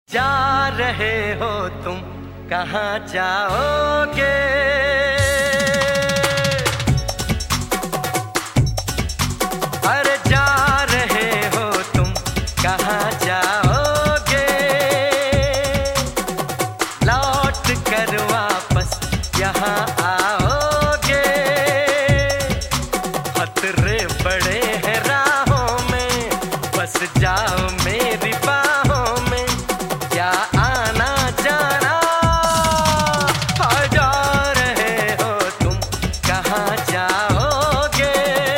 जा रहे हो तुम कहाँ जाओगे? अरे जा रहे हो तुम कहाँ जाओगे? लौट कर वापस यहाँ आओगे? खतरे बड़े हैं राहों में, बस जाओ मेरी बाहों में। क्या आना जाना? जा रहे हो तुम कहाँ जाओगे?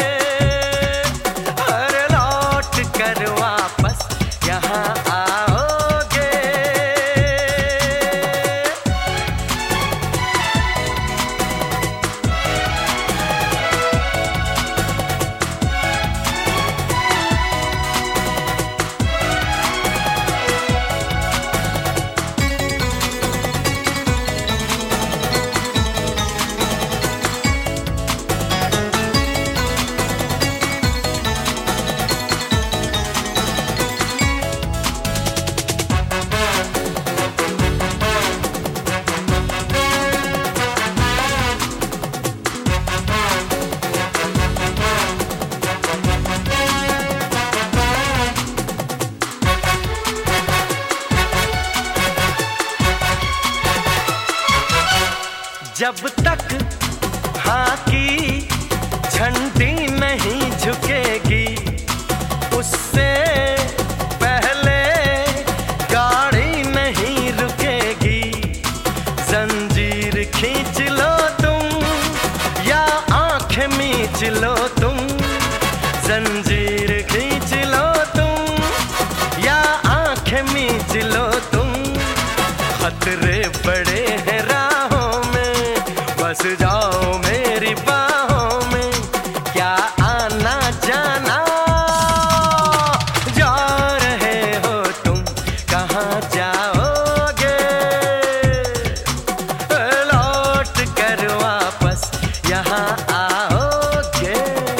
अरे लौट कर वापस यहाँ आओगे? जब तक हाँ की झंडी नहीं झुकेगी, उससे पहले गाड़ी नहीं रुकेगी। जंजीर खींच लो तुम या आंखें मीच लो तुम। जंजीर खींच लो तुम या आंखें मीच लो तुम। खतरे बड़े हैं राहों में, बस जाओ मेरी बाहों में। क्या आना जाना? जा रहे हो तुम कहाँ जाओगे? लौट कर वापस यहाँ आओगे?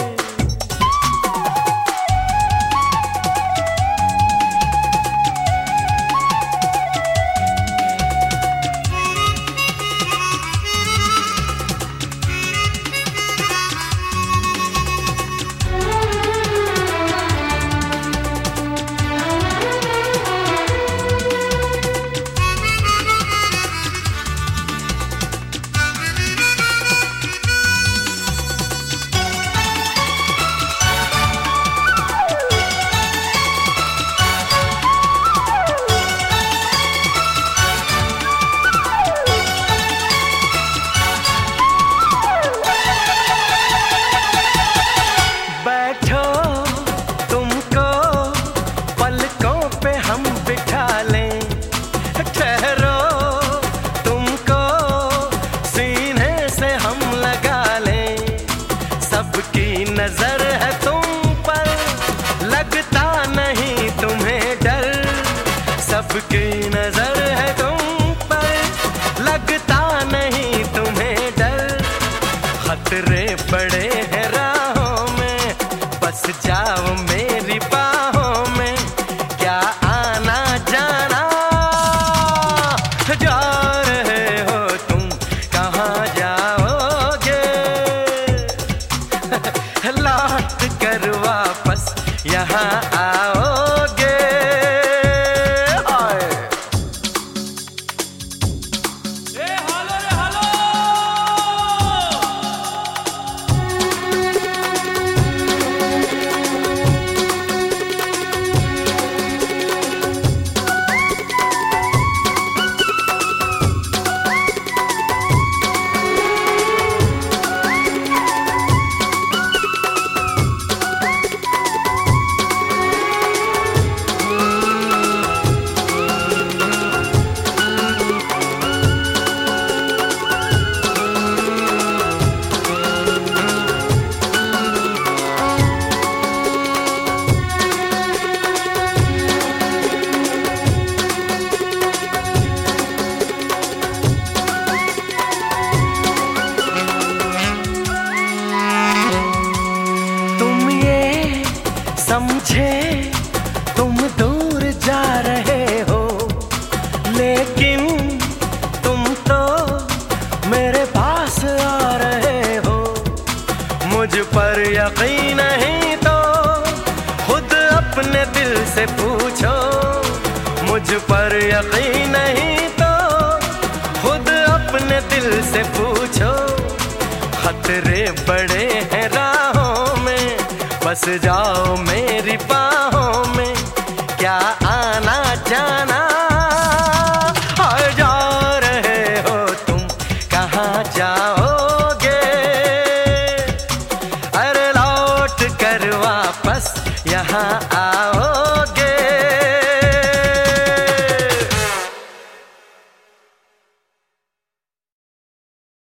नजर है तुम पर, लगता नहीं तुम्हें डर। सबकी नजर है तुम पर, लगता नहीं तुम्हें डर। खतरे बड़े हैं राहों में, बस जाओ मेरी बाहों में। क्या आना जाना? जा रहे हो तुम कहाँ जाओगे? लौट कर वापस यहाँ आओगे? हाय अपने दिल से पूछो, मुझ पर यकीन नहीं तो खुद अपने दिल से पूछो। खतरे बड़े हैं राहों में, बस जाओ मेरी बाहों में, क्या आना जाना। और जा रहे हो तुम, कहाँ जाओगे? अरे लौट कर वापस यहाँ